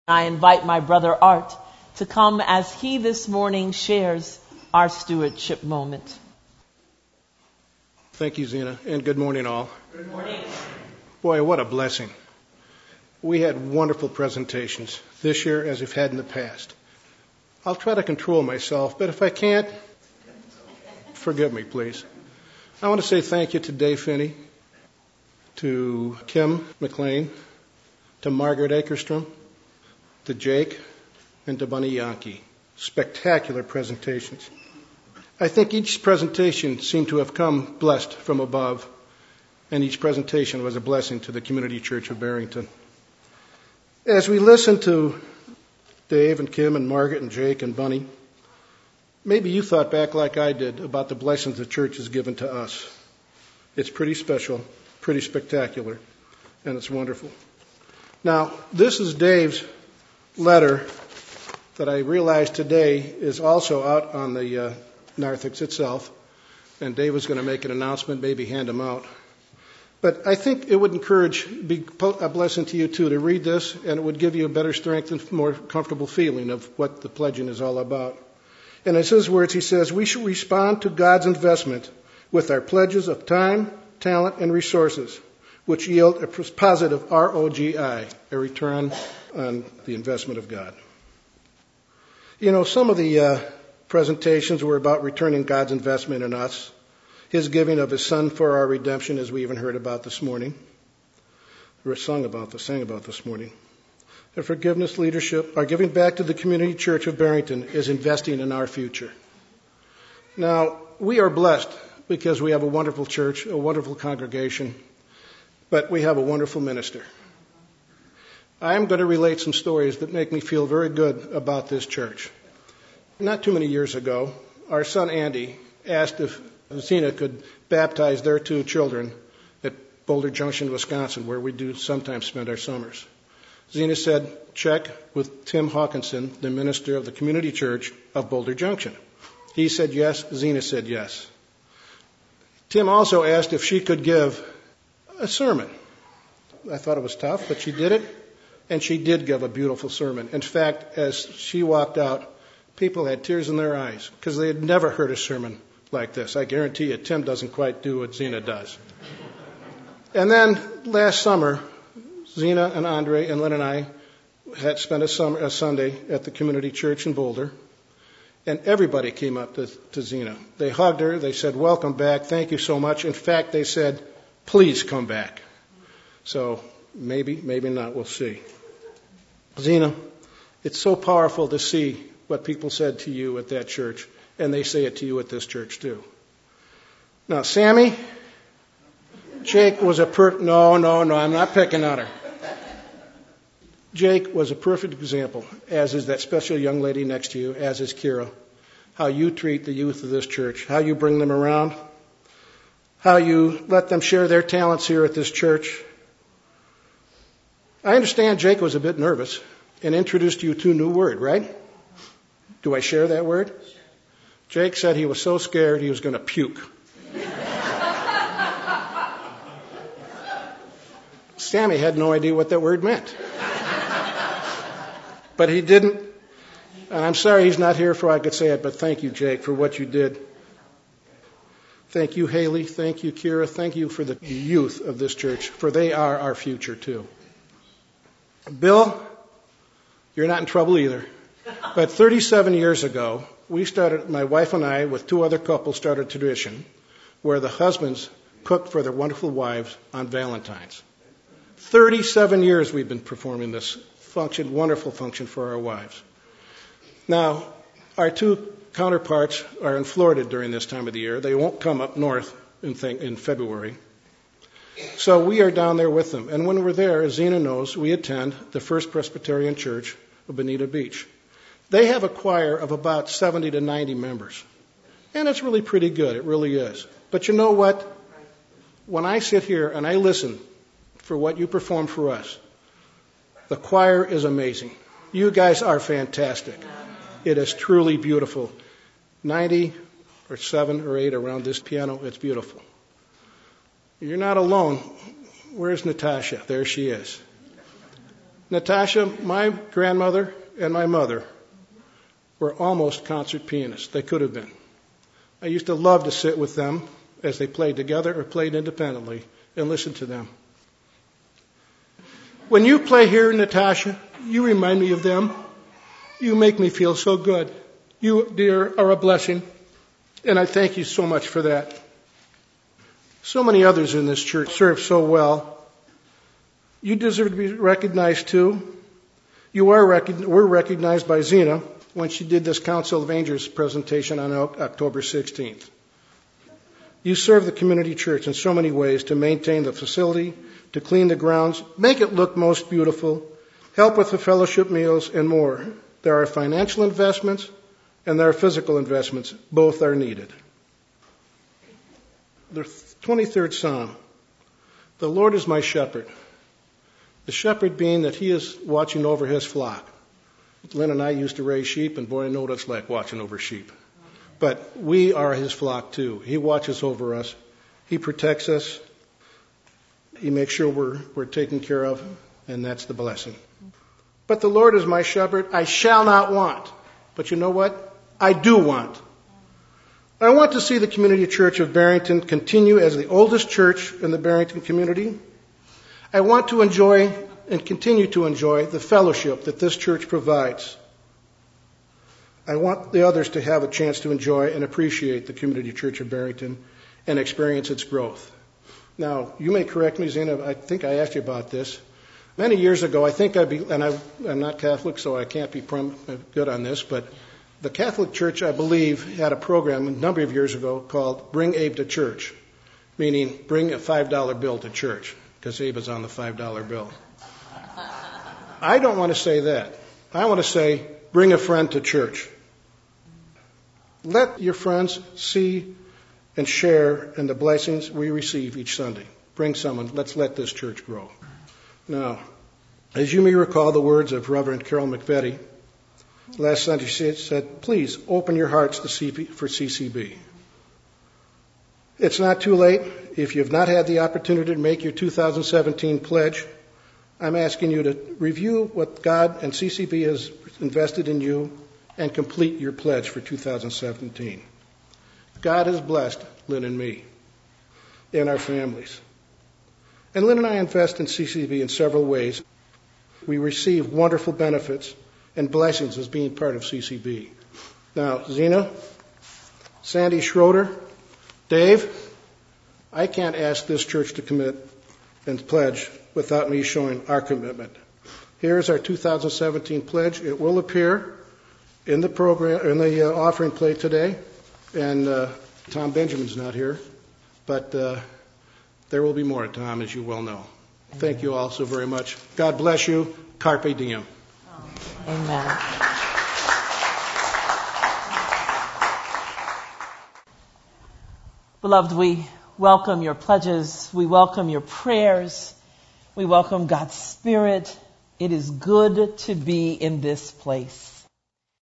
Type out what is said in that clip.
I invite my brother Art to come as he this morning shares our stewardship moment. Thank you, Zena, and good morning, all. Good morning. Boy, what a blessing. We had wonderful presentations this year as we've had in the past. I'll try to control myself, but if I can't, forgive me, please. I want to say thank you to Dave Finney, to Kim McLean, to Margaret Akerstrom, to Jake, and to Bunny Yankee. Spectacular presentations. I think each presentation seemed to have come blessed from above, and each presentation was a blessing to the Community Church of Barrington. As we listened to Dave and Kim and Margaret and Jake and Bunny, maybe you thought back like I did about the blessings the church has given to us. It's pretty special, pretty spectacular, and it's wonderful. Now, this is Dave's letter that I realized today is also out on the narthex itself, and Dave was going to make an announcement, maybe hand them out. But I think it would be a blessing to you too to read this, and it would give you a better strength and more comfortable feeling of what the pledging is all about. And in his words, he says, we should respond to God's investment with our pledges of time, talent, and resources, which yield a positive ROGI, a return on the investment of God. You know, some of the presentations were about returning God's investment in us, His giving of His Son for our redemption, as we even heard about this morning, or sang about this morning. The forgiveness leadership, our giving back to the Community Church of Barrington is investing in our future. Now, we are blessed because we have a wonderful church, a wonderful congregation, but we have a wonderful minister. I am going to relate some stories that make me feel very good about this church. Not too many years ago, our son Andy asked if Zena could baptize their two children at Boulder Junction, Wisconsin, where we do sometimes spend our summers. Zena said, check with Tim Hawkinson, the minister of the Community Church of Boulder Junction. He said yes, Zena said yes. Tim also asked if she could give a sermon. I thought it was tough, but she did it, and she did give a beautiful sermon. In fact, as she walked out, people had tears in their eyes because they had never heard a sermon like this. I guarantee you, Tim doesn't quite do what Zena does. And then last summer, Zena and Andre and Lynn and I had spent a Sunday at the Community Church in Boulder, and everybody came up to Zena. They hugged her. They said, welcome back. Thank you so much. In fact, they said, please come back. So maybe not. We'll see. Zena, it's so powerful to see what people said to you at that church, and they say it to you at this church too. Now, Sammy, Jake was no, I'm not picking on her. Jake was a perfect example, as is that special young lady next to you, as is Kira, how you treat the youth of this church, how you bring them around, how you let them share their talents here at this church. I understand Jake was a bit nervous and introduced you to a new word, right? Do I share that word? Sure. Jake said he was so scared he was going to puke. Sammy had no idea what that word meant. But he didn't. And I'm sorry he's not here for I could say it, but thank you, Jake, for what you did. Thank you, Haley. Thank you, Kira. Thank you for the youth of this church, for they are our future, too. Bill, you're not in trouble either. But 37 years ago, my wife and I, with two other couples, started a tradition where the husbands cooked for their wonderful wives on Valentine's. 37 years we've been performing this wonderful function for our wives. Now, our two counterparts are in Florida during this time of the year. They won't come up north in February. So we are down there with them. And when we're there, as Zena knows, we attend the First Presbyterian Church of Bonita Beach. They have a choir of about 70 to 90 members. And it's really pretty good. It really is. But you know what? When I sit here and I listen for what you perform for us, the choir is amazing. You guys are fantastic. It is truly beautiful. 90 or 7 or 8 around this piano, it's beautiful. You're not alone. Where's Natasha? There she is. Natasha, my grandmother and my mother were almost concert pianists. They could have been. I used to love to sit with them as they played together or played independently and listen to them. When you play here, Natasha, you remind me of them. You make me feel so good. You, dear, are a blessing, and I thank you so much for that. So many others in this church serve so well. You deserve to be recognized too. We're recognized by Zena when she did this Council of Angels presentation on October 16th. You serve the community church in so many ways to maintain the facility, to clean the grounds, make it look most beautiful, help with the fellowship meals, and more. There are financial investments and there are physical investments. Both are needed. The 23rd Psalm. The Lord is my shepherd. The shepherd being that he is watching over his flock. Lynn and I used to raise sheep, and boy, I know what it's like watching over sheep. But we are his flock too. He watches over us. He protects us. He makes sure we're taken care of, and that's the blessing. But the Lord is my shepherd. I shall not want. But you know what? I do want. I want to see the Community Church of Barrington continue as the oldest church in the Barrington community. I want to enjoy and continue to enjoy the fellowship that this church provides. I want the others to have a chance to enjoy and appreciate the Community Church of Barrington and experience its growth. Now, you may correct me, Zena, I think I asked you about this. Many years ago, I'm not Catholic, so I can't be good on this, but the Catholic Church, I believe, had a program a number of years ago called Bring Abe to Church, meaning bring a $5 bill to church, because Abe is on the $5 bill. I don't want to say that. I want to say, bring a friend to church. Let your friends see and share in the blessings we receive each Sunday. Bring someone. Let's let this church grow. Now, as you may recall the words of Reverend Carol McVetti, last Sunday she said, please open your hearts for CCB. It's not too late. If you've not had the opportunity to make your 2017 pledge, I'm asking you to review what God and CCB has invested in you and complete your pledge for 2017. God has blessed Lynn and me and our families. And Lynn and I invest in CCB in several ways. We receive wonderful benefits and blessings as being part of CCB. Now, Zena, Sandy Schroeder, Dave, I can't ask this church to commit and pledge without me showing our commitment. Here is our 2017 pledge. It will appear in the program, in the offering plate today. And Tom Benjamin's not here, but there will be more, Tom, as you well know. Thank you all so very much. God bless you. Carpe diem. Amen. Beloved, we welcome your pledges. We welcome your prayers. We welcome God's Spirit. It is good to be in this place.